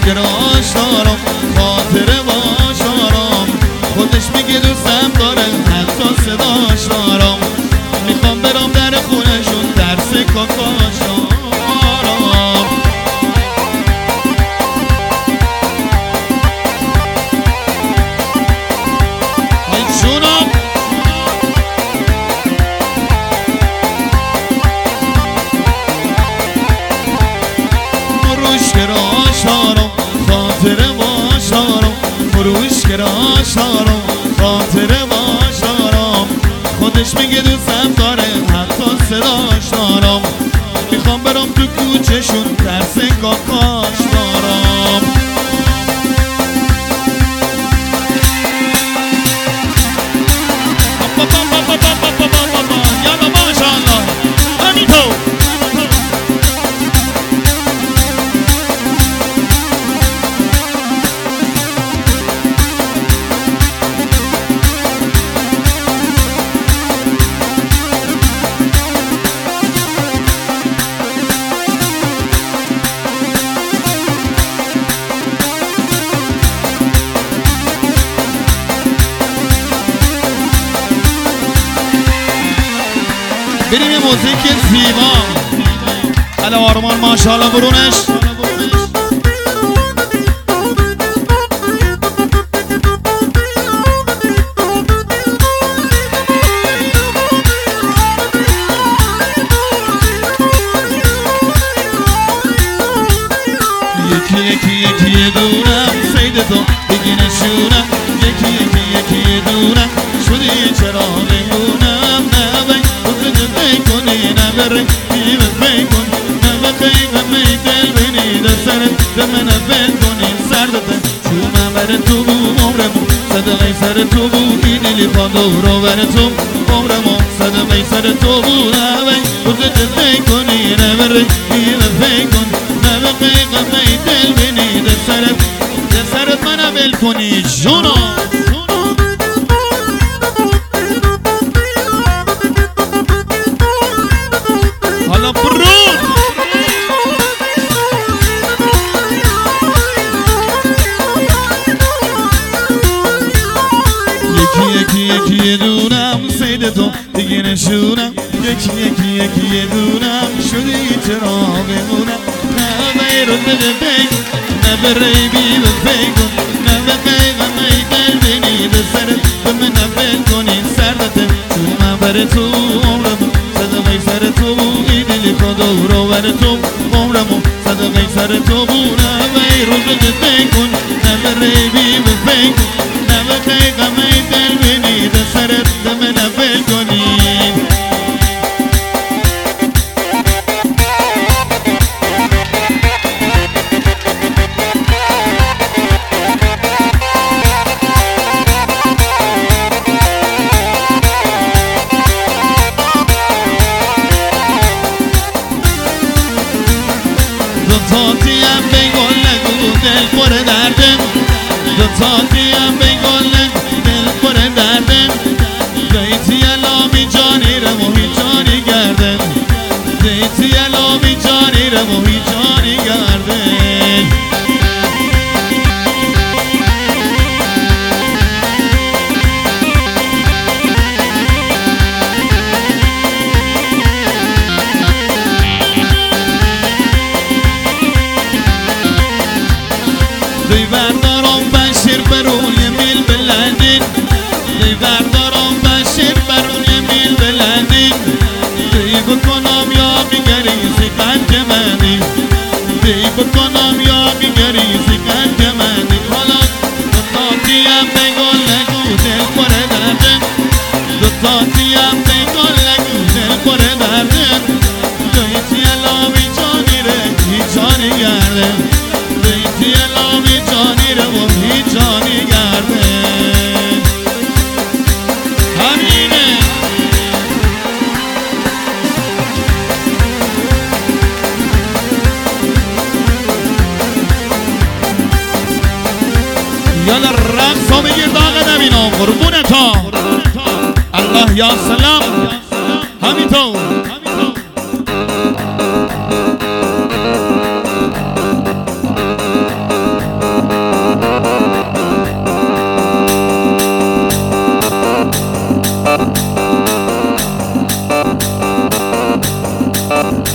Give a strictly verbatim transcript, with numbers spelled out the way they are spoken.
گراش دارم خاطره باش دارم خودش میگه دوستم داره حتی صداش دارم میخوام برام در خونشون درس کاکاش دارم ای جونم فروش گراش دارم خاطره باش دارم فروش گراش دارم خاطره باش دارم خودش میگه دوستم داره حتی صداش دارم میخوام برام تو کوچهشون درس کاکاش دارم یالا ماشاءالله همینطور بریم یه موزیک زیبا علی آرمان ماشاءالله برونش یکی یکی یکی دونم سید تو بگی نشونم یکی یکی یکی دونم شدی چرا بگونم نبی بزد بکنی نبره بیمه بکن نبخی غمی دل بینی در سرت دمن بل کنی سردته شومه بر تو بو عمرمو صدقی سر تو بو اینی لیفا دورو بر تو عمرمو صدقی سر تو بو نبی بزد بکنی نبره بیمه بکن نبخی غمی دل بینی در سرت در سرت من بل کنی جونو حالا برو یکی یکی یکی دونم سید تو دیگه نشونم یکی یکی یکی دونم شدی چرا بمونم نه بیرون بده بین نه بری بی بفیکن نه بقیق میدل بینی به سرت به من بل کنی سردته چون من بر تو عمرمو صدقی سر تو ایدلی خدا رو بر تو عمرمو صدقی سر تو بونه بیرون بده بکن نه بری بی بفیکن نه بقیق میدل بینی به سرت به من بل کنی دوتاتیم بگل نگو دل پر دردم دوتاتیم بگل نگو دل پر دردم دیتی الامی جانی رمو هی جانی گردم دیتی الامی جانی رمو هی جانی گردم دی بردارم بشیر برون یه میل بلندین دی بردارم بشیر برون یه میل بلندین دی بکنم یا میگریزی قد منی دی بکنم یا میگریزی قد منی حالا دوتاتیم بگل نگو دل پر دردن دوتاتیم بگل نگو دل پر دردن دیتی الامی جانی ره هی جانی گردن دیتی الامی جانی ره و هی جانی گردن همینه یالا رقص ها بگیر داغ نبینم قربونتا الله یا سلام همینطور کنی